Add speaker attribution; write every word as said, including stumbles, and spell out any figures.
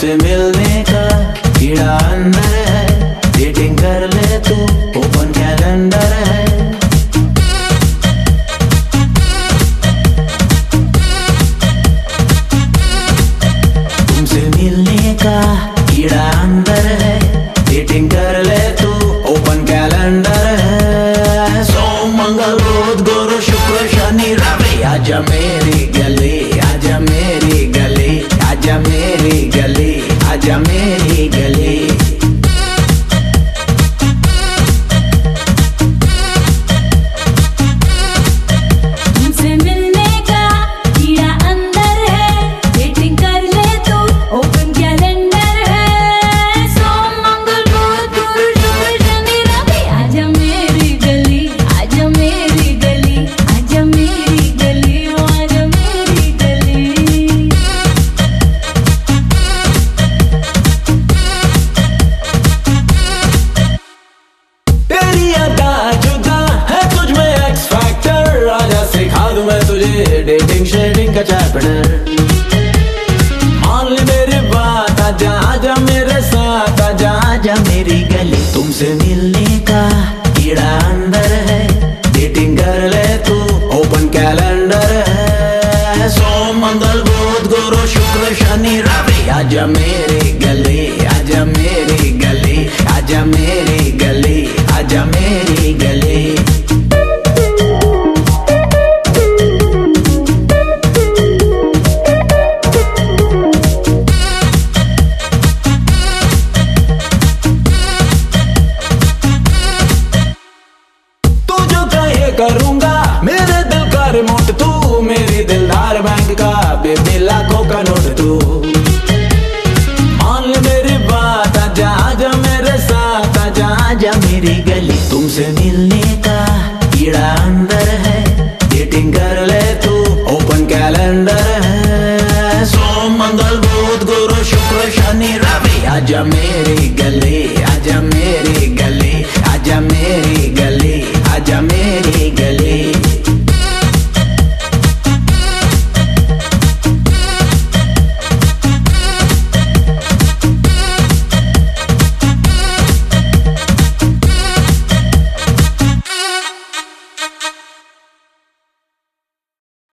Speaker 1: तुमसे मिलने का कीड़ा अंदर है, डेटिंग कर ले तू, ओपन कैलेंडर है। तुमसे मिलने का कीड़ा अंदर है, डेटिंग कर ले तू, ओपन कैलेंडर है। सोम मंगल बुध गुरु शुक्र शनि रवि, आजा मेरी गली, आजा मेरी गली, आजा मेरी गली, आजा मेरी गली।
Speaker 2: तुमसे मिलने का कीड़ा अंदर है, डेटिंग कर ले तू, ओपन कैलेंडर है। सोम मंगल बुध गुरु शुक्र शनि रवि, आजा मेरी गली, आजा मेरी गली, आजा मेरी गली, आजा मेरी गली।
Speaker 1: तेरी अदा जुदा है तुझ में एक्स फैक्टर, आजा सिखा दूं मैं तुझे डेटिंग शेडिंग का चैप्टर। मान ले मेरी बात, आजा आजा मेरे साथ, आजा आजा मेरी गली। तुमसे मिलने का कीड़ा अंदर है, डेटिंग कर ले तू, ओपन कैलेंडर है। सोम मंगल बुध गुरु शुक्र शनि रवि, आजा मेरी गली, आजा मेरी गली, आजा मेरी गली, आजा मेरी गली। तू जो कहे करूंगा, मेरे दिल का रिमोट तू, मेरी दिलदार बैंक का बेबी लाखों का नोट तू। मान ले मेरी बात, आजा आजा मेरे साथ, आजा आजा मेरी गली। तुमसे मिलने का कीड़ा अंदर है, डेटिंग कर ले तू, ओपन कैलेंडर है। सोम मंगल बुध गुरु शुक्र शनि रवि, आजा मेरी गली,